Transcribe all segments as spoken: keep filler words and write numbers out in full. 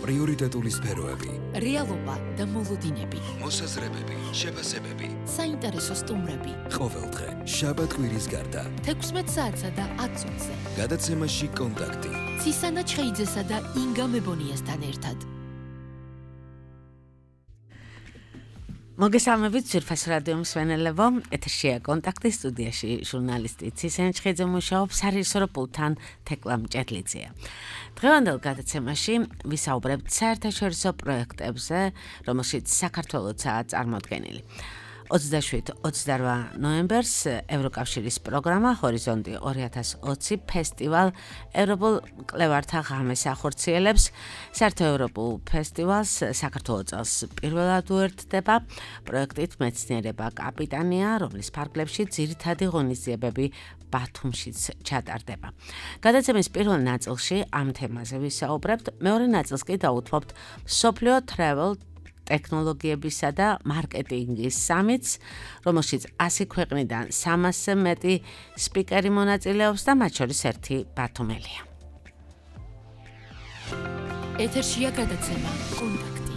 პრიორიტეტული სფეროები, რეალობა და მოლოდინები, მოსაზრებები, შეფასებები, საინტერესო სტუმრები. ყოველდღე, შაბათ-კვირის გარდა, თექვსმეტ საათსა და ათს ოცზე. გადაცემაში კონტაქტი. ცისანა ჩხეიძესა და ინგა მებონიასთან ერთად. მოგესალმებით ძვირფას რადიო მსმენელებო, ეთერშია კონტაქტი, სტუდიაში ჟურნალისტი ცისანა ჩხეიძე მუშაობს, სარიჟისორო პულტთან თეკლა მჭედლიძეა. დღევანდელ გადაცემაში ვისაუბრებთ საერთაშორისო პროექტებზე, რომელშიც საქართველოთაა წარმოდგენილი. ოცდაშვიდ ოცდარვა ნოემბერს ევროკავშირის პროგრამა ჰორიზონტი ორი ათას ოცი ფესტივალ ევროპულ მკვლევართა ღამეს ახორციელებს. საერთოევროპულ ფესტივალს საქართველოს წელს პირველად უერთდება. პროექტით მეცნიერება კაპიტანია, რომლის ფარგლებში ძირითადი ღონისძიებები ბათუმშიც ჩატარდება. გადაცემის პირველ ნაწილში ამ თემაზე ვისაუბრებთ, მეორე ნაწილს კი დაუთმობთ მსოფლიო travel ტექნოლოგიებისა და მარკეტინგის სამიტს, რომელშიც ასი ქვეყნიდან სამასზე მეტი სპიკერი მონაწილეობს და მათ შორის ერთი ბათუმელია. ეთერშია გადაცემა კონტაქტი.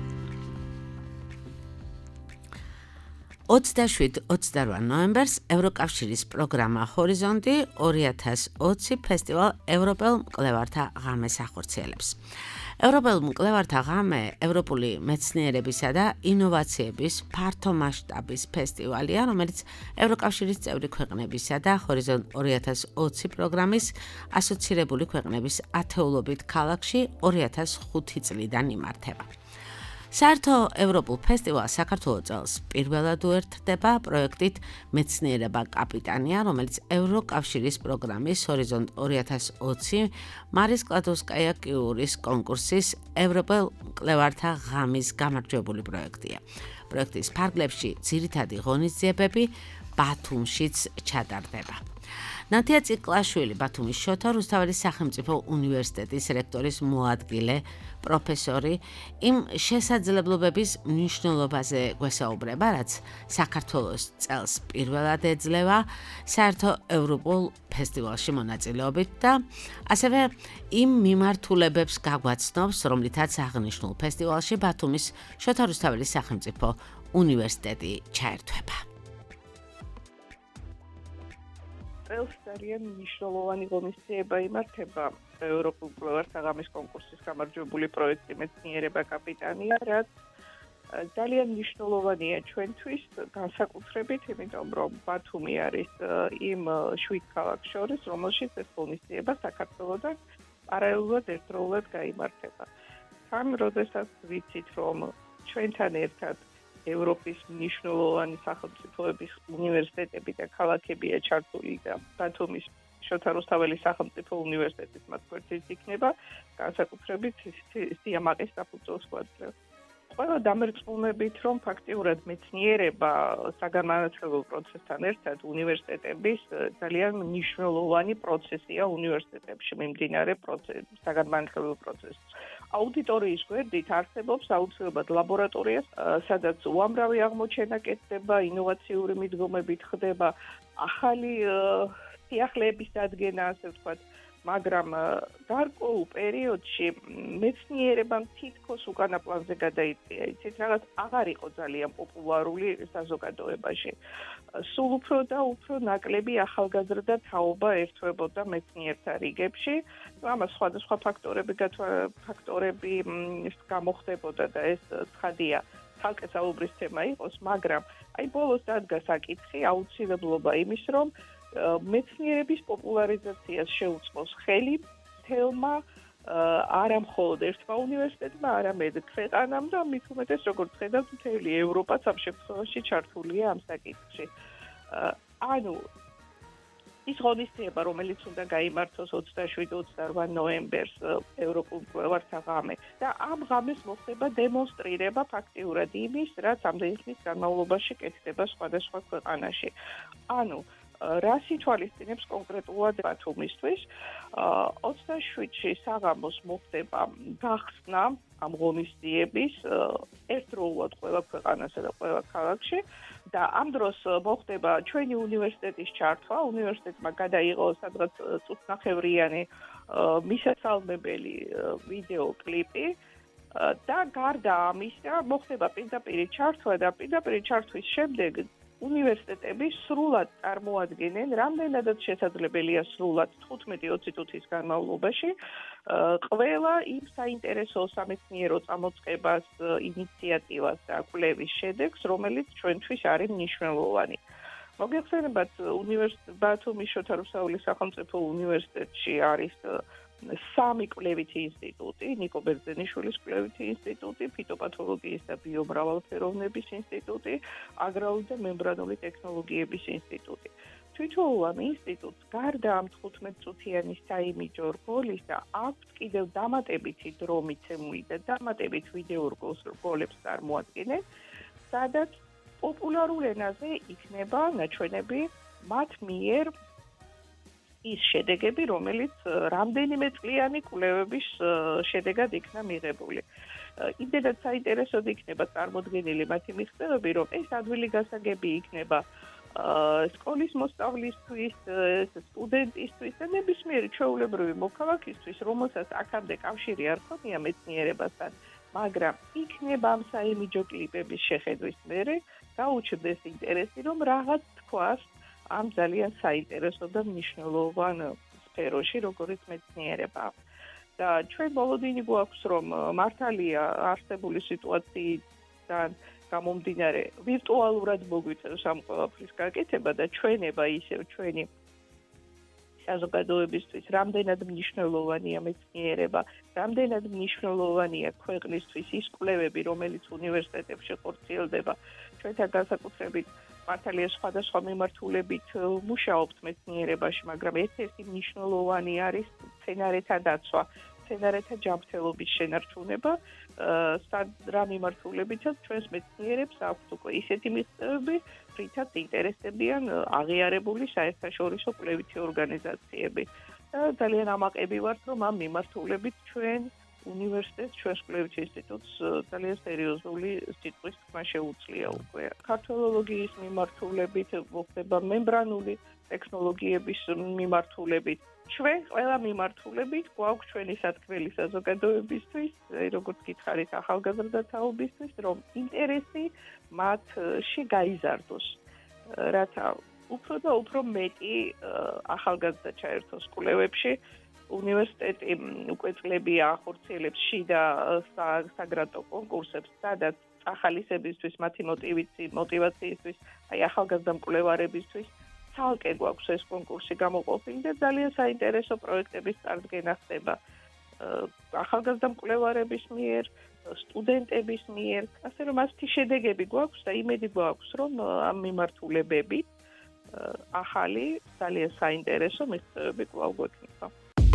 ოცდაშვიდ ოცდარვა ნოემბერს ევროკავშირის პროგრამა ჰორიზონტი ორი ათას ოცი ფესტივალ ევროპელ მკვლევართა ღამეს ახორციელებს. ევროპელ მკვლევართა ღამე ევროპული მეცნიერებისა და ინოვაციების ფართო მასშტაბის ფესტივალია, რომელიც ევროკავშირის წევრი ქვეყნებისა და ჰორიზონტ ორი ათას ოცი პროგრამის ასოცირებული ქვეყნების ათეულობით ქალაქში ორი ათას ხუთი წლიდან იმართება. საერთო ევროპულ ფესტივალს საქართველოს წელს პირველად უერთდება პროექტით მეცნიერება კაპიტანია, რომელიც ევროკავშირის პროგრამის ჰორიზონტ ორი ათას ოცი მარის სკლოდოვსკაია-კიურის კონკურსის ევროპელ მკვლევართა ღამის გამარჯვებული პროექტია. პროექტის ფარგლებში ძირითადი ღონისძიებები ბათუმშიც ჩატარდება. ნათია ციკლაშვილი, ბათუმის შოთა რუსთაველის სახელმწიფო უნივერსიტეტის რექტორის მოადგილე, პროფესორი, იმ შესაძლებლობების მნიშვნელობაზე გვესაუბრება, რაც საქართველოს წელს პირველად ეძლევა საერთო ევროპულ ფესტივალში მონაწილეობით და ასევე იმ მიმართულებებს გაგვაცნობს, რომლითაც აღნიშნულ ფესტივალში ბათუმის შოთა რუსთაველის სახელმწიფო უნივერსიტეტი ჩაერთვება. წელს ძალიან მნიშვნელოვანი ღონისძიება იმართება ევროპულ მკვლევართა ღამის კონკურსის გამარჯვებული პროექტი მეცნიერება კაპიტანია, რაც ძალიან მნიშვნელოვანია ჩვენთვის განსაკუთრებით, იმიტომ რომ ბათუმი არის იმ შვიდ ქალაქს შორის, რომელშიც ეს ღონისძიება საქართველოსთან პარალელურად ერთდროულად გაიმართება. თან როდესაც ვიცით, რომ ჩვენთან ერთად ევროპის მნიშვნელოვანი სახელმწიფოების უნივერსიტეტები და ქალაქებია ჩართული და ბათუმის შოთა რუსთაველის სახელმწიფო უნივერსიტეტის მასკვერციც იქნება, განსაკუთრებით სიამაყის საფუძველს გვაძლევს. ყველა დამერწმუნებით, რომ ფაქტიურად მეცნიერება საგანმანათლებლო პროცესთან ერთად უნივერსიტეტების ძალიან მნიშვნელოვანი პროცესია უნივერსიტეტებში მიმდინარე პროცესი, საგანმანათლებლო პროცესი. აუდიტორიის გვერდით არსებობს აუცილებლად ლაბორატორია, სადაც უამრავი აღმოჩენა კეთდება, ინოვაციური მიდგომებით ხდება, ახალი სიახლეების დადგენა, ასე ვთქვათ, მაგრამ გარკვეულ პერიოდში მეცნიერებამ თითქოს უკანა პლანზე გადაიწია. იცით, რაღაც აღარ იყო ძალიან პოპულარული საზოგადოებაში. სულ უფრო და უფრო ნაკლები ახალგაზრდა თაობა ერთვებოდა მეცნიერთა რიგებში. ამას სხვადასხვა ფაქტორები ფაქტორები გამოხდებოდა და ეს ცხადია, ცალკე საუბრის თემა იყოს, მაგრამ აი ბოლოს დადგა საკითხი, აუცილებლობა იმის, რომ მეცნიერების პოპულარიზაციას შეუწყოს ხელი თელმა არა მხოლოდ ერთმა უნივერსიტეტმა, არამედ ქვეყანამ და მით უმეტეს, როგორც ხედავთ, მთელი ევროპაც ამ შემთხვევაში ჩართულია ამ საკითხში. ანუ ის ღონისძიება, რომელიც უნდა გაიმართოს ოცდაშვიდ ოცდარვა ნოემბერს ევროპულ მკვლევართა ღამე და ამ ღამეს მოხდება დემონსტრირება ფაქტიურად იმის, რაც ამდენი ხნის განმავლობაში კეთდება სხვადასხვა ქვეყანაში. ანუ რას ითვალისწინებს კონკრეტულად ბათუმისთვის? ოცდაშვიდში საღამოს მოხდება გახსნა ამ ღონისძიების ერთდროულად ყველა ქვეყანასა და ყველა ქალაქში და ამ დროს მოხდება ჩვენი უნივერსიტეტის ჩართვა. უნივერსიტეტმა გადაიღო სადღაც წუთნახევრიანი მისასალმებელი ვიდეო კლიპი და გარდა ამისა, მოხდება პირდაპირი ჩართვა და პირდაპირი ჩართვის შემდეგ უნივერსიტეტები სრულად წარმოადგენენ, რამდენადაც შესაძლებელია სრულად თხუთმეტი ოცი წუთის განმავლობაში, ყველა იმ საინტერესო სამეცნიერო წამოწყებას, ინიციატივას და კვლევის შედეგს, რომელიც ჩვენთვის არის მნიშვნელოვანი. მოგეხსენებათ, უნივერსიტეტ ბათუმის შოთა რუსთაველის სახელმწიფო უნივერსიტეტში არის სამი კვლევითი ინსტიტუტი, ნიკო ბერძენიშვილის კვლევითი ინსტიტუტი, ფიტოპათოლოგიის და ბიომრავალფეროვნების ინსტიტუტი, აგრარული და მემბრანული ტექნოლოგიების ინსტიტუტი. თვითონ ამ ინსტიტუტს გარდა ამ თხუთმეტწუთიანი საიმიჯო რგოლისა აქვს კიდევ დამატებითი დრო მიცემული და დამატებით ვიდეო რგოლებს წარმოადგენენ, სადაც პოპულარულ ენაზე იქნება ნაჩვენები მათ მიერ ის შედეგები, რომელიც რამდენიმე წლიანი კვლევების შედეგად იქნა მიღებული. იმდენად საინტერესოდ იქნება წარმოდგენილი მათი მიღწევები, რომ ეს ადვილი გასაგები იქნება სკოლის მოსწავლისთვის, სტუდენტისთვის და ნებისმიერი ჩვეულებრივი მოქალაქისთვის, რომელსაც აქამდე კავშირი არ ჰქონია მეცნიერებასთან, მაგრამ იქნება ამ საიმიჯო კლიპების შეხედვის მერე გაუჩნდეს ინტერესი, რომ რაღაც თქვას ამ ძალიან საინტერესო და მნიშვნელოვან სფეროში, როგორც მეცნიერება. და ჩვენ მოლოდინი გვაქვს, რომ მართალია არსებული სიტუაციიდან გამომდინარე ვირტუალურად მოგვიწევს ამ ყველაფრის გაკეთება და ჩვენება ისევ ჩვენი საზოგადოებისთვის რამდენად მნიშვნელოვანია მეცნიერება, რამდენად მნიშვნელოვანია ქვეყნისთვის ის კვლევები, რომელიც უნივერსიტეტებში ხორციელდება, ჩვენთან განსაკუთრებით მართალია სხვადასხვა მიმართულებით მუშაობთ მეცნიერებაში, მაგრამ ერთ-ერთი მნიშვნელოვანი არის მცენარეთა დაცვა, მცენარეთა ჯანმრთელობის შენარჩუნება, რა მიმართულებითაც ჩვენს მეცნიერებს აქვთ უკვე ისეთი მიღწევები, რითაც ინტერესდებიან აღიარებული საერთაშორისო კვლევითი ორგანიზაციები. და ძალიან ამაყები ვართ, რომ ამ მიმართულებით ჩვენ უნივერსიტეტს, ჩვენს კვლევით ინსტიტუტს ძალიან სერიოზული სიტყვის თქმა შეუძლია უკვე. ქართველოლოგიის მიმართულებით, მოხდება მემბრანული ტექნოლოგიების მიმართულებით. ჩვენ ყველა მიმართულებით გვაქვს ჩვენი სათქმელი საზოგადოებისთვის, როგორც გითხარით ახალგაზრდა თაობისთვის, რომ ინტერესი მათში გაიზარდოს. რათა უფრო და უფრო მეტი ახალგაზრდა ჩაერთოს კვლევებში. უნივერსიტეტი უკვე წლები ახორციელებს შიდა საგრანტო კონკურსებს, სადაც ახალისებისთვის, მათი მოტივაციისთვის, აი ახალგაზრდა მკვლევარებისთვის ცალკე გვაქვს ეს კონკურსი გამოყოფილი და ძალიან საინტერესო პროექტების წარდგენა ხდება ახალგაზრდა მკვლევარების მიერ, სტუდენტების მიერ, ასე რომ ასეთი შედეგები გვაქვს და იმედი გვაქვს, რომ ამ მიმართულებებით ახალი ძალიან საინტერესო მიღწევები კვლავ გვექნება.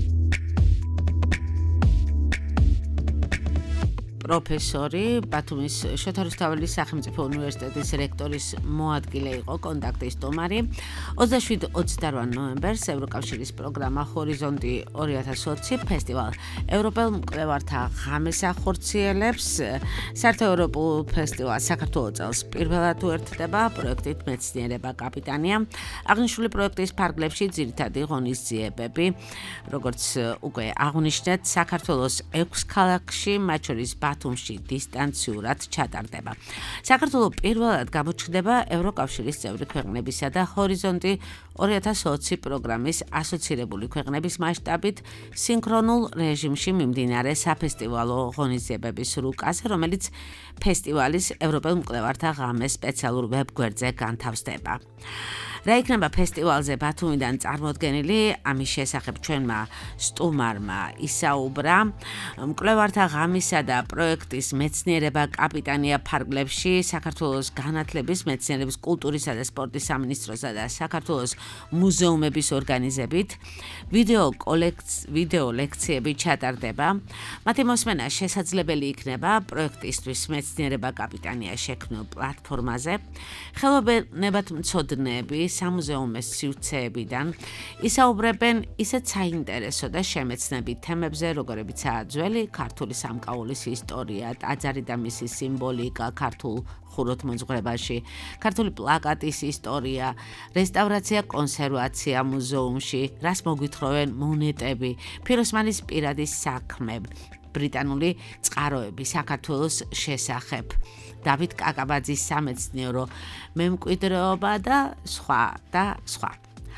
პროფესორი, ბათუმის შოთა რუსთაველის სახელმწიფო უნივერსიტეტის რექტორის მოადგილე იყო კონტაქტის სტუმარი. ოცდაშვიდ ოცდაოთხ ნოემბერს ევროკავშირის პროგრამა ჰორიზონტი ორი ათას ოცი ფესტივალ ევროპელ მკვლევართა ღამეს ახორციელებს. საერთოევროპულ ფესტივალს საქართველოს წელს პირველად უერთდება პროექტით მეცნიერება კაპიტანია. აღნიშნული პროექტის ფარგლებში ძირითადი ღონისძიებები, როგორც უკვე აღვნიშნეთ, საქართველოს ექვს ქალაქში, მათ შორის ბათუმში დისტანციურად ჩატარდება. საქართველოს პირველად გამოჩნდება ევროკავშირის წევრი ქვეყნებისა და ჰორიზონტი ორი ათას ოცი პროგრამის ასოცირებული ქვეყნების მასშტაბით სინქრონულ რეჟიმში მიმდინარე საფესტივალო ღონისძიებების რუკაზე, რომელიც ფესტივალის ევროპელ მკვლევართა ღამეს სპეციალურ ვებგვერდზე განთავსდება. რა იქნება ფესტივალზე ბათუმიდან წარმოდგენილი, ამის შესახებ ჩვენმა სტუმარმა ისაუბრა მკვლევართა ღამისა და პროექტის მეცნიერება კაპიტანია ფარგლებში საქართველოს განათლების, მეცნიერების, კულტურისა და სპორტის სამინისტროსა და საქართველოს მუზეუმების ორგანიზებით ვიდეო ვიდეო ლექციები ჩატარდება. მათი მოსმენა შესაძლებელი იქნება პროექტისთვის მეცნიერება კაპიტანია შექმნილ პლატფორმაზე. ხელოვნებათმცოდნეები სამუზეუმოს სივრცეებიდან ისაუბრებენ ისეთ საინტერესო და შემეცნები თემებზე, როგორებიცაა ძველი ქართული სამკაულის ისტორია, ტაძარი და მისი სიმბოლიკა ქართულ ხუროთმოძღვრებაში, ქართული პლაკატის ისტორია, რესტავრაცია, კონსერვაცია მუზეუმში, რას მოგვითხროვენ მონეტები, ფიროსმანის პირადი საქმე, ბრიტანული წყაროები საქართველოს შესახებ. დავით კაკაბაძის სამეცნიერო მემკვიდრეობა და სხვა და სხვა.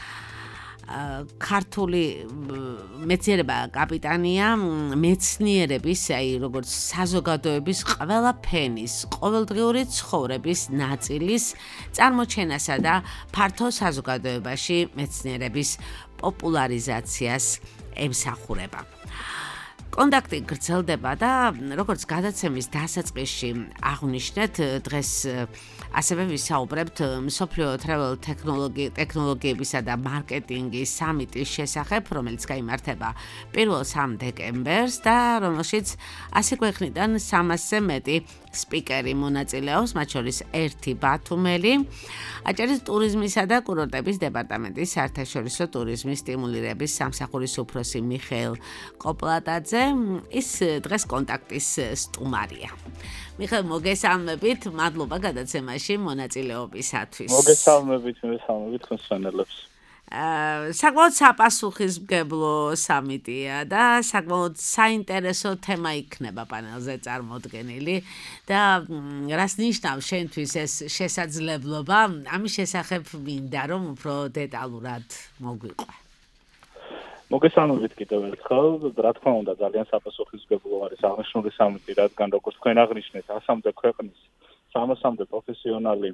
ქართული მეცნიერება კაპიტანია მეცნიერების, აი როგორც საზოგადოების ყველა ფენის, ყოველდღიური ცხოვრების ნაწილის წარმოჩენასა და ფართო საზოგადოებაში მეცნიერების პოპულარიზაციას ემსახურება. კონტაქტი გრძელდება და როგორც გადაცემის დასაწყისში აღვნიშნეთ, დღეს ასევე ვისაუბრებთ მსოფლიო travel ტექნოლოგიებისა და მარკეტინგის სამიტის შესახებ, რომელიც გაიმართება პირველ სამ დეკემბერს და რომელშიც ასი ქვეყნიდან სამასზე მეტი სპიკერი მონაწილეობს, მათ შორის ერთი ბათუმელი. აჭარის ტურიზმისა და კურორტების დეპარტამენტის საერთაშორისო ტურიზმის სტიმულირების სამსახურის უფროსი მიხეილ კოპლატაძე, ის დღეს კონტაქტის სტუმარია. მიხეილ, მოგესალმებით, მადლობა გადაცემაში მონაწილეობისათვის. მოგესალმებით, მოგესალმებით ხსენელებს. საკმაოდ საპასუხისმგებლო სამიტია და საკმაოდ საინტერესო თემა იქნება პანელზე წარმოდგენილი და რას ნიშნავს შენთვის ეს შესაძლებლობა, ამის შესახებ მინდა რომ უფრო დეტალურად მოგვიყვე. მოგესალმებით კიდევ ერთხელ, რა თქმა უნდა ძალიან საპასუხისმგებლო არის აღნიშნული სამიტი, რადგან როგორც თქვენ აღნიშნეთ, ასამდე ქვეყნის სამასამდე პროფესიონალი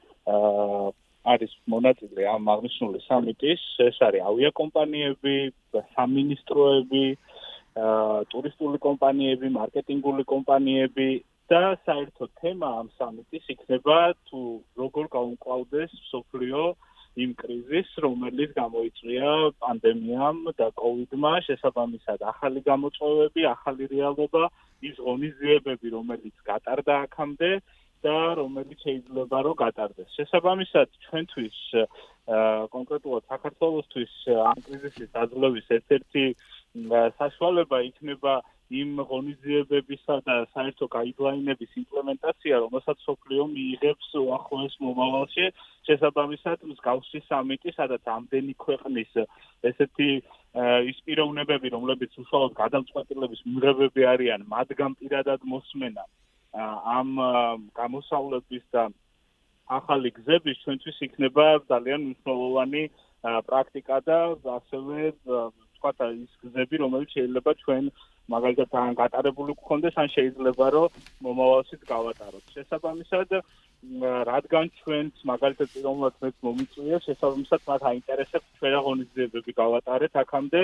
აა არის მონაწილე ამ აღნიშნული სამიტის, ეს არის ავიაკომპანიები, სამინისტროები, ტურისტული კომპანიები, მარკეტინგული კომპანიები და საერთო თემა ამ სამიტის იქნება თუ როგორ გაუმკლავდეს მსოფლიო იმ კრიზისს, რომელიც გამოიწვია პანდემიამ და კოვიდმა, შესაბამისად ახალი გამოწვევები, ახალი რეალობა, ის ღონისძიებები, რომელიც გატარდა აქამდე და რომელიც შეიძლება რომ გატარდეს. შესაბამისად, ჩვენთვის კონკრეტულად საქართველოსთვის ამ კრიზისის დაძლევის ერთ-ერთი საშუალება იქნება იმ ღონისძიებებისა და საერთო გაიდლაინების იმპლემენტაცია, რომელსაც მსოფლიო მიიღებს უახლოეს მომავალში. შესაბამისად, მსგავსი სამიტი, სადაც ამდენი ქვეყნის ესეთი ის პიროვნებები, რომლებიც უშუალოდ გადამწყვეტილების მიღებები არიან, მათგან პირადად მოსმენა ამ გამოსავლების და ახალი გზების ჩვენთვის იქნება ძალიან მნიშვნელოვანი პრაქტიკა და ასევე თქვა ის გზები, რომელიც შეიძლება ჩვენ მაგალითად თან გატარებული გქონდეს, ან შეიძლება რომ მომავალშიც გავატაროთ. შესაბამისად, რადგან ჩვენც მაგალითად პიროვნულად მეც მომიწვია, შესაბამისად მათ აინტერესებს ჩვენ რა ღონისძიებები გავატარეთ აქამდე.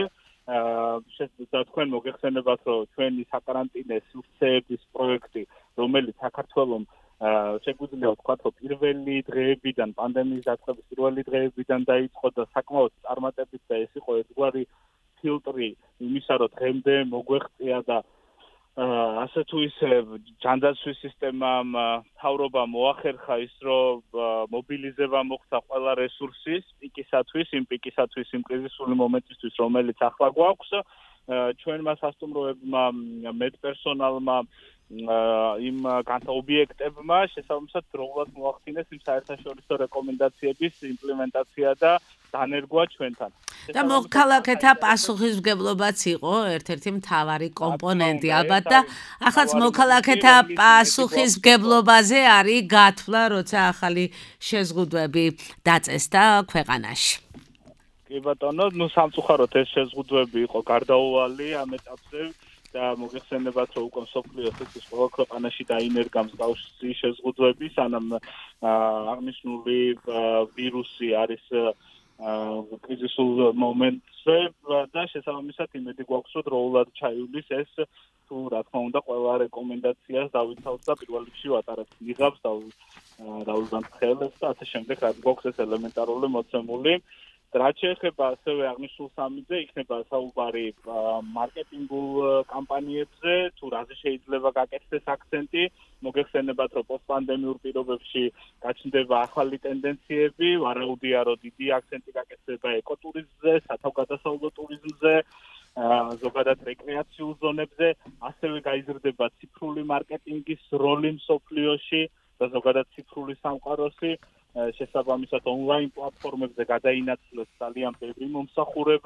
და თქვენ მოგეხსენებათ, რომ ჩვენი საკარანტინე სივრცეების პროექტი, რომელიც საქართველოს შეგვიძლია ვთქვათ, რომ პირველი დღეებიდან, პანდემიის დაწყების პირველი დღეებიდან დაიწყო და sakmaut წარმატებით და ეს იყო ერთგვარი ფილტრი იმისა, რომ დღემდე მოგვეღწია და ასე თუ ისე ჯანდაცვის სისტემამ, მთავრობამ მოახერხა ის, რომ მობილიზება მოხდა ყველა რესურსის პიკისათვის, იმ პიკისათვის, იმ კრიზისული მომენტისთვის, რომელიც ახლა გვაქვს, ჩვენმა სასტუმროებმა, მედპერსონალმა, იმ ობიექტებმა შესაბამისად დროულად მოახდინეს იმ საერთაშორისო რეკომენდაციების იმპლემენტაცია და დანერგვა ჩვენთან. და მოქალაქეთა პასუხისმგებლობაც იყო ერთ-ერთი მთავარი კომპონენტი ალბათ და ახაც მოქალაქეთა პასუხისმგებლობაზე არის გათვლა, როცა ახალი შეზღუდვები დაწესდა ქვეყანაში. კი ბატონო, ნუ სამწუხაროდ ეს შეზღუდვები იყო გარდაუვალი ამ ეტაპზე და მოგეხსენებათ, რომ უკვე მსოფლიოს ეს ყველა ქვეყანაში დაინერგა მსგავსი შეზღუდვები, სანამ აღნიშნული ვირუსი არის კრიზისულ მომენტზე და შესაბამისად იმედი გვაქვს, რომ დროულად ჩაივლის ეს თუ რა თქმა უნდა ყველა რეკომენდაციას დავიცავთ და პირველ რიგში ვატარებთ იღავს და დავუზამთრელებს და ასე შემდეგ, რაც გვაქვს ეს ელემენტარული მოცემული. რაც შეეხება ასევე აღნიშნულ სამიტზე, იქნება საუბარი მარკეტინგულ კამპანიებზე, თუ რაზე შეიძლება გაკეთდეს აქცენტი, მოგეხსენებათ, რომ პოსტპანდემიურ პირობებში გაჩნდება ახალი ტენდენციები, ვარაუდია, რომ დიდი აქცენტი გაკეთდება ეკოტურიზმზე, სათავგადასავლო ტურიზმზე, ზოგადად რეკრეაციულ ზონებზე, ასევე გაიზრდება ციფრული მარკეტინგის როლი მსოფლიოში და ზოგადად ციფრული სამყაროსი. შესაბამისად ონლაინ პლატფორმებზე გადაინაცვლეს ძალიან ბევრი მომსახურება,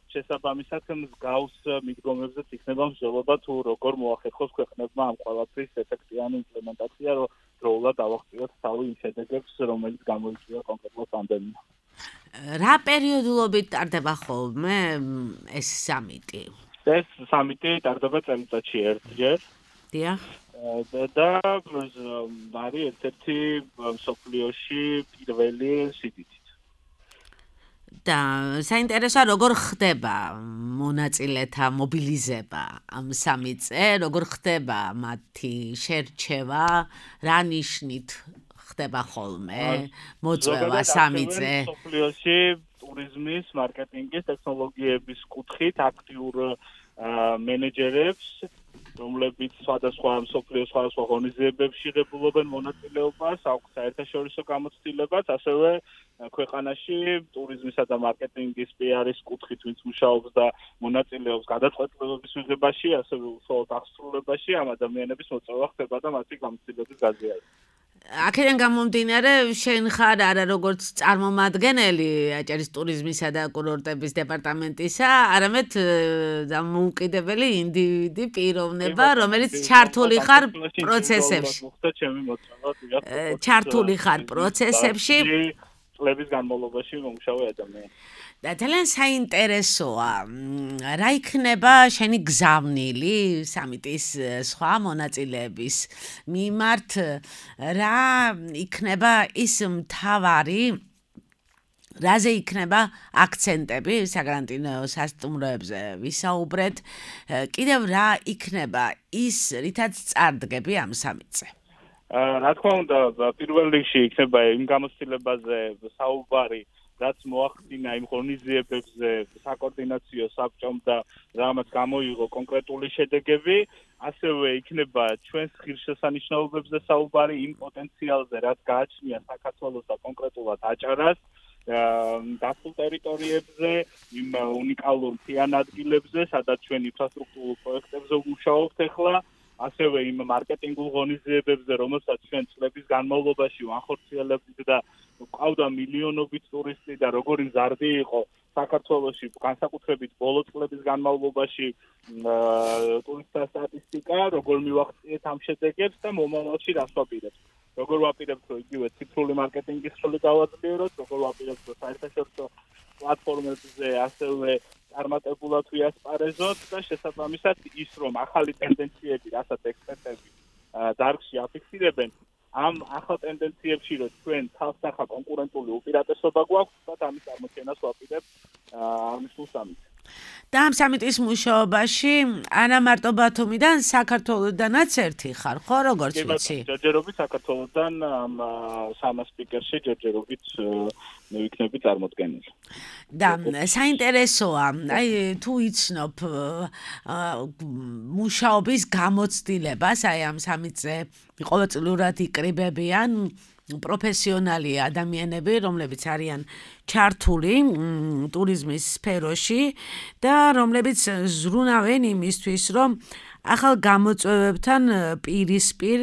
შესაბამისად მსგავს მიდგომებზეც იქნება მსჯელობა თუ როგორ მოახერხოს ქვეყნებმა ამ ყველაფრის ეფექტიანი იმპლემენტაცია, რომ დროულად ავახციოთ თავი იმ შედეგებს, რომელიც გამოიწვია კონკრეტულად პანდემია. რა პერიოდულობით ტარდება ხოლმე ეს სამიტი? ეს სამიტი ტარდება წელიწადში ერთჯერ. დიახ. და არის ერთ-ერთი მსოფლიოში პირველი სიდიდით. და საინტერესოა როგორ ხდება მონაწილეთა მობილიზება ამ სამიტზე, როგორ ხდება მათი შერჩევა, რა ნიშნით ხდება ხოლმე მოწვევა სამიტზე. მსოფლიოში ტურიზმის, მარკეტინგის, ტექნოლოგიების კუთხით აქტიურ მენეჯერებს, რომლებიც სხვადასხვა მსოფლიოს სხვადასხვა ღონისძიებებში ღებულობენ მონაწილეობას, აქვს საერთაშორისო გამოცდილებას, ასევე ქვეყანაში ტურიზმისა და მარკეტინგის პი არ-ის კუთხით ვინც მუშაობს და მონაწილეობს გადაწყვეტილებების მიღებაში, ასევე უშუალოდ აღსრულებაში ამ ადამიანების მოწვევა ხდება და მათი გამოცდილების გაზიარება. აქედან გამომდინარე, შენ ხარ არა როგორც წარმომადგენელი აჭარის ტურიზმისა და კურორტების დეპარტამენტისა, არამედ დამოუკიდებელი ინდივიდი პიროვნება, რომელიც ჩართული ხარ პროცესებში. ჩართული ხარ პროცესებში. წლების განმავლობაში მომუშავე ადამიანი. და ძალიან საინტერესოა, რა იქნება შენი გზავნილი სამიტის სხვა მონაწილეების მიმართ, რა იქნება ის მთავარი, რაზე იქნება აქცენტები საკარანტინო სასტუმროებზე ვისაუბრეთ, კიდევ რა იქნება ის, რითაც წარდგები ამ სამიტზე? რა თქმა უნდა, პირველ რიგში იქნება იმ გამოცდილებაზე საუბარი, რაც მოახდინა იმ ღონისძიებებზე საკოორდინაციო საბჭომ და რამაც გამოიღო კონკრეტული შედეგები, ასევე იქნება ჩვენს ღირსშესანიშნაობებზე საუბარი იმ პოტენციალზე, რაც გააჩნია საქართველოს და კონკრეტულად აჭარას, გასულ ტერიტორიებზე, იმ უნიკალურ მთიან ადგილებზე, სადაც ჩვენ ინფრასტრუქტურულ პროექტებზე ვმუშაობთ ახლა, ასევე იმ მარკეტინგულ ღონისძიებებზე, რომელსაც ჩვენ წლების განმავლობაში ვანხორციელებდით და ყავდა მილიონობით ტურისტი და როგორი მზარდი იყო საქართველოში განსაკუთრებით ბოლო წლების განმავლობაში ტურისტთა სტატისტიკა, როგორ მივახციეთ ამ შედეგებს და მომავალში რას ვაპირებთ. როგორ ვაპირებთ, რომ იგივე ციფრული მარკეტინგის სრული გავაძლიეროთ, როგორ ვაპირებთ, რომ საერთაშორისო პლატფორმებზე ასევე წარმატებულად ვიასპარეზოთ და შესაბამისად ის, რომ ახალი ტენდენციები, რასაც ექსპერტები დარგში აფიქსირებენ, ამ ახალ ტენდენციებში, რომ ჩვენ თავსახა კონკურენტული უპირატესობა გვაქვს, და ამის წარმოჩენას ვაპირებთ აღნიშნულ სამიტზე. და ამ სამიტის მუშაობაში არა მარტო ბათუმიდან, საქართველოდანაც ერთი ხარ, ხო, როგორც ვიცი? ჯერჯერობით საქართველოდან ამ სამ სპიკერში ჯერჯერობით მივიქნები წარმოდგენილი. და საინტერესოა, აი თუ იცნობ მუშაობის გამოცდილებას, აი ამ სამიტზე ყოველწლიურად იკრიბებიან პროფესიონალი ადამიანები, რომლებიც არიან ჩართული ტურიზმის სფეროში და რომლებიც ზრუნავენ იმისთვის, რომ ახალ გამოწვევებთან პირისპირ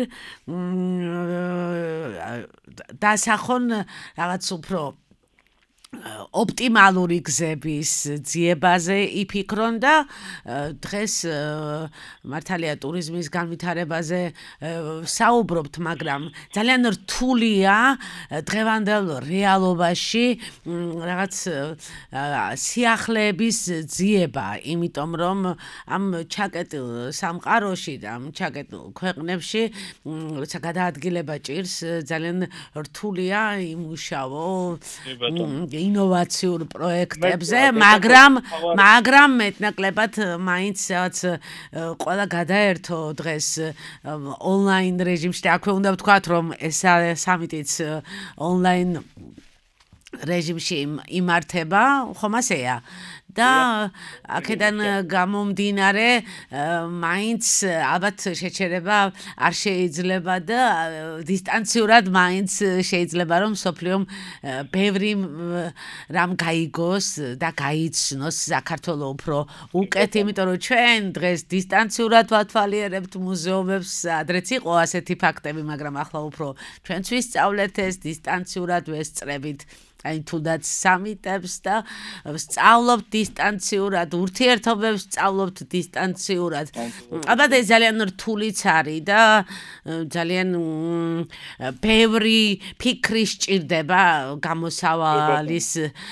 დასახონ რაღაც უფრო ოპტიმალური გზების ძიებაზე იფიქრონ და დღეს მართალია ტურიზმის განვითარებაზე საუბრობთ, მაგრამ ძალიან რთულია დღევანდელ რეალობაში რაღაც სიახლეების ძიება, იმიტომ რომ ამ ჩაკეტილ სამყაროში და ამ ჩაკეტილ ქვეყნებში როცა გადაადგილება ჭირს, ძალიან რთულია იმუშავო ინოვაციურ პროექტებზე, მაგრამ მაგრამ მეტნაკლებად მაინც რაც ყველა გადაერთო დღეს ონლაინ რეჟიმში, აქვე უნდა ვთქვათ, რომ ეს სამიტიც ონლაინ რეჟიმში იმართება, ხომ ასეა? და აქედან გამომდინარე, მაინც ალბათ შეჩერება არ შეიძლება და დისტანციურად მაინც შეიძლება რომ სოფლიომ ბევრი რამ გაიგოს და გაიცნოს საქართველოს უფრო უკეთ, იმიტომ რომ ჩვენ დღეს დისტანციურად ვათვალიერებთ მუზეუმებს, ადრეც იყო ასეთი ფაქტები, მაგრამ ახლა უფრო ჩვენც ვისწავლეთ ეს დისტანციურად ვესწრებით აი თუნდაც სამიტებს და სწავლობთ დისტანციურად, ურთიერთობებს სწავლობთ დისტანციურად. ალბათ ეს ძალიან რთულიც არის და ძალიან ბევრი ფიქრი სჭირდება გამოსავალის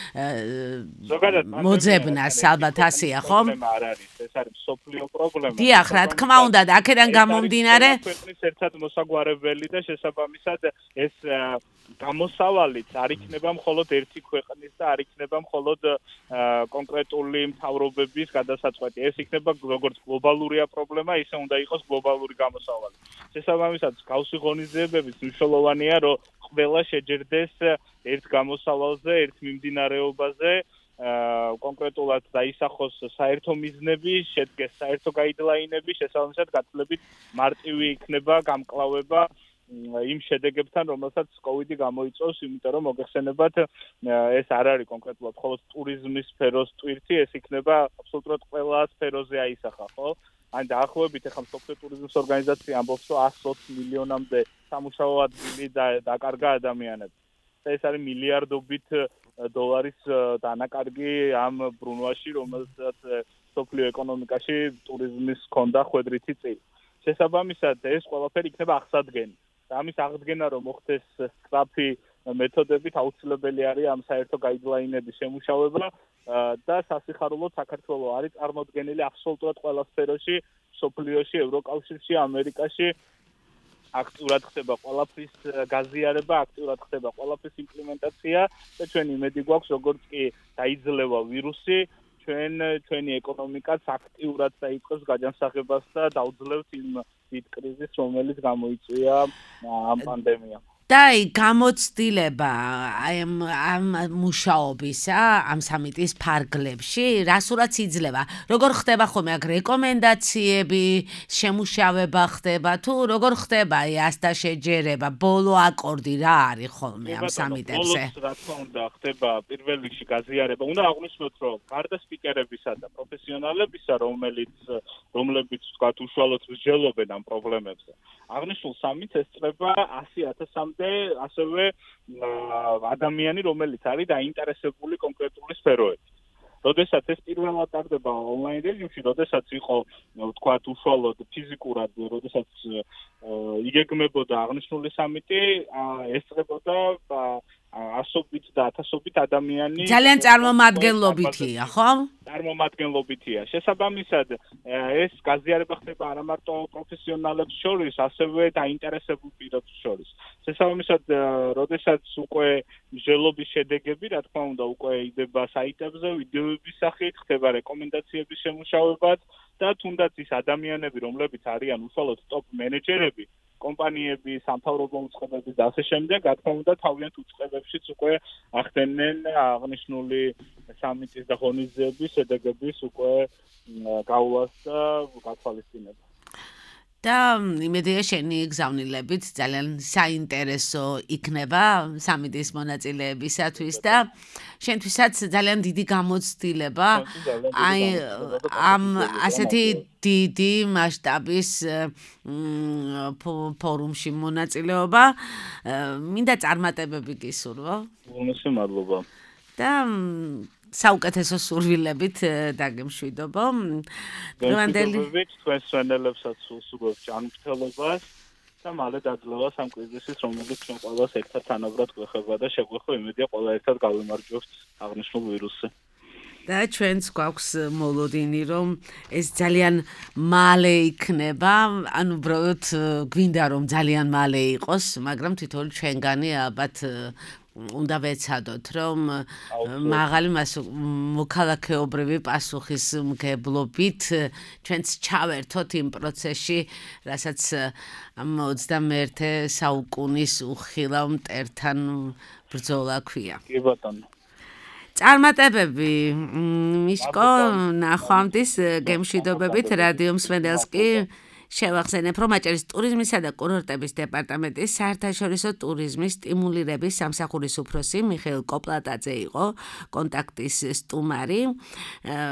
მოძებნას, ალბათ ასეა, ხო? არ არის, ეს არის სოფლიო პრობლემა. დიახ, რა თქმა უნდა, და აქედან გამომდინარე ქვეყნის ერთად მოსაგვარებელი და შესაბამისად ეს გამოსავალიც არ იქნება მხოლოდ ერთი ქვეყნის და არ იქნება მხოლოდ კონკრეტული მთავრობების გადასაწყვეტი. ეს იქნება როგორც გლობალურია პრობლემა, ისე უნდა იყოს გლობალური გამოსავალი. შესაბამისად, გავსი ღონისძიებების მნიშვნელოვანია, რომ ყველა შეჯერდეს ერთ გამოსავალზე, ერთ მიმდინარეობაზე, კონკრეტულად დაისახოს საერთო მიზნები, შედგეს საერთო გაიდლაინები, შესაბამისად გაცილებით მარტივი იქნება გამკლავება იმ შედეგებთან, რომელსაც კოვიდი გამოიწვევს, იმიტომ რომ მოგეხსენებათ, ეს არ არის კონკრეტულად მხოლოდ ტურიზმის სფეროს ტვირთი, ეს იქნება აბსოლუტურად ყველა სფეროზე აისახა, ხო? ან დაახლოებით ახლა მსოფლიო ტურიზმის ორგანიზაცია ამბობს, რომ εκατს ოცი მილიონამდე სამუშაო ადგილი დაკარგა ადამიანებს. ეს არის მილიარდობით დოლარის დანაკარგი ამ ბრუნვაში, რომელსაც მსოფლიო ეკონომიკაში ტურიზმის ჰქონდა ხვედრითი წილი. შესაბამისად, ეს ყველაფერი იქნება აღსადგენი. ამის აღდგენა რომ მოხდეს სწრაფი მეთოდებით აუცილებელი არის ამ საერთო გაიდლაინების შემუშავება და სასიხარულოდ საქართველოს არის წარმოდგენილი აბსოლუტურად ყველა სფეროში, სოფლიოში, ევროკავშირში, ამერიკაში აქტიურად ხდება ყველაფრის გაზიარება, აქტიურად ხდება ყველაფრის იმპლემენტაცია და ჩვენ იმედი გვაქვს, როგორც კი დაიძლევა ვირუსი, ჩვენ ჩვენი ეკონომიკაც აქტიურად დაიწყებს გაჯანსაღებას და დაუძლევს იმ დიდ კრიზისს, რომელიც გამოიწვია ამ პანდემიამ. და აი გამოცდილება აი ამ მუშაობისა, ამ სამიტის ფარგლებში, რასურაც იძლევა. როგორ ხდება ხოლმე აქ რეკომენდაციები, შემუშავება ხდება თუ როგორ ხდება აი ასთა შეჯერება, ბოლო აკორდი რა არის ხოლმე ამ სამიტებზე? ბოლოს რა თქმა უნდა ხდება პირველ რიგში გაზიარება. უნდა აღვნიშნოთ, რომ გარდა სპიკერებისა და პროფესიონალებისა, რომელიც რომლებიც ვთქვათ უშუალოდ მსჯელობენ ამ პრობლემებზე, აღნიშნულ სამიტს ესწრება ასი ათასამდე ასევე ადამიანი, რომელიც არის დაინტერესებული კონკრეტული სფეროებით. როდესაც ეს პირველად ტარდება ონლაინ რეჟიმში, როდესაც იყო ვთქვათ უშუალოდ ფიზიკურად, როდესაც იგეგმებოდა აღნიშნული სამიტი, ესწრებოდა ასობით და ათასობით ადამიანი. ძალიან წარმომადგენლობითია, ხო? წარმომადგენლობითია. შესაბამისად, ეს გაზიარება ხდება არა მარტო პროფესიონალებს შორის, ასევე დაინტერესებულ პირებს შორის. შესაბამისად, როდესაც უკვე მსჯელობის შედეგები, რა თქმა უნდა, უკვე იდება საიტებზე, ვიდეოების სახით, ხდება რეკომენდაციების შემუშავებაც და თუნდაც ის ადამიანები, რომლებიც არიან უშუალოდ ტოპ მენეჯერები, კომპანიები, სამთავრობო უწყებები და ასე შემდეგ, რა თქმა უნდა, თავიანთ უწყებებშიც უკვე ახდენენ აღნიშნული სამიტის და ღონისძიების შედეგების უკვე გავლას და გათვალისწინება. და იმედია შენი გზავნილებით ძალიან საინტერესო იქნება სამიტის მონაწილეებისათვის და შენთვისაც ძალიან დიდი გამოცდილება აი ამ ასეთი დიდი მასშტაბის ფორუმში მონაწილეობა. მინდა წარმატებები გისურვო. ბოლომდე მადლობა. და საუკეთესო სურვილებით დაგემშვიდობო. დღევანდელი თქვენ სვენელებსაც უსურვებთ ჯანმრთელობას და მალე დაძლევას ამ კრიზისის, რომელიც ჩვენ ყველას ერთად თანაბრად გვეხება და შეგვეხო, იმედია ყველა ერთად გავიმარჯვებთ აღნიშნულ ვირუსზე. და ჩვენც გვაქვს მოლოდინი, რომ ეს ძალიან მალე იქნება, ანუ უბრალოდ გვინდა რომ ძალიან მალე იყოს, მაგრამ თვითონ ჩვენგანი ალბათ უნდა ვეცადოთ, რომ მაღალი მოქალაქეობრივი პასუხისმგებლობით ჩვენც ჩავერთოთ იმ პროცესში, რასაც ამ ოცდამეერთე საუკუნის უხილავ მტერთან ბრძოლა ქვია. კი ბატონო. წარმატებები მიშკო, ნახვამდის გემშვიდობებით რადიო მსმენელს კი შევახსენებ, რომ აჭარის ტურიზმისა და კურორტების დეპარტამენტის საერთაშორისო ტურიზმის სტიმულირების სამსახურის უფროსი მიხეილ კოპლატაძე იყო კონტაქტის სტუმარი.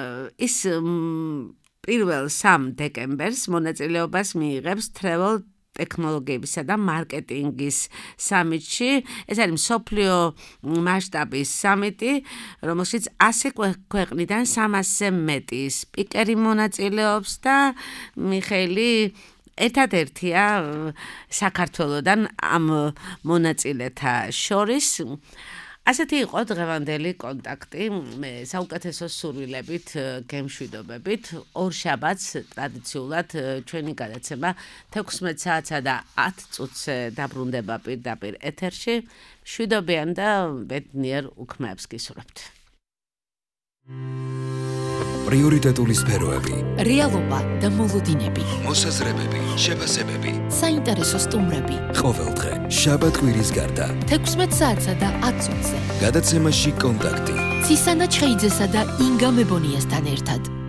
ის პირველ სამ დეკემბერს მონაწილეობას მიიღებს Travel ტექნოლოგიებისა და მარკეტინგის სამიტში. ეს არის მსოფლიო მასშტაბის სამიტი, რომელშიც ასი ქვეყნიდან სამასზე მეტი სპიკერი მონაწილეობს და მიხეილი ერთადერთია საქართველოდან ამ მონაწილეთა შორის. ასეთი იყო დღევანდელი კონტაქტი. მე საუკეთესო სურვილებით, გემშვიდობებით, ორ შაბათს ტრადიციულად ჩვენი გადაცემა თექვსმეტ საათსა და ათ წუთზე დაბრუნდება პირდაპირ ეთერში. მშვიდობიან და ბედნიერ უქმეებს გისურვებთ. პრიორიტეტული სფეროები, რეალობა და მოლოდინები, მოსაზრებები, შეფასებები. საინტერესო სტუმრები. ყოველდღე, შაბათ-კვირის გარდა. თექვსმეტ საათსა და ათ წუთზე. გადაცემაში კონტაქტი. ცისანა ჩხეიძესა და ინგა მებონიასთან ერთად.